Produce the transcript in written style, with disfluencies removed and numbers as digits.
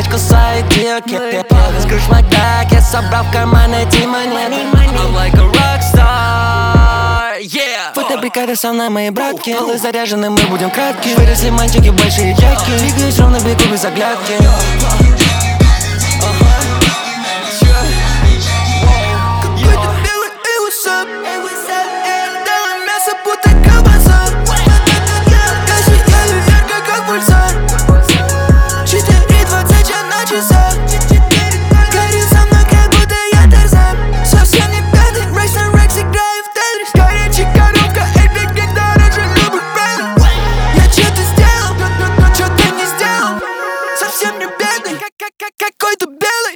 кусаю килки. Без крыш так, я собрал в карман эти монеты. I'm like a rockstar, yeah. Фотобригада со мной, мои братки. Голы заряжены, мы будем кратки. Выросли мальчики, большие дядьки. Двигаюсь ровно, бегу без оглядки. Какой-то белый эйвусап, белое мясо, будто колбаса. Я сияю ярко, как пульсар. 4:20 на часах. Гори со мной, как будто я Тарзан. Совсем не пятый, Рекс на Рекс, играю в Тетрис. Горячая коробка, эпик, дороже любых брендов. Я что-то сделал, но что-то не сделал. Совсем не бедный, какой-то белый.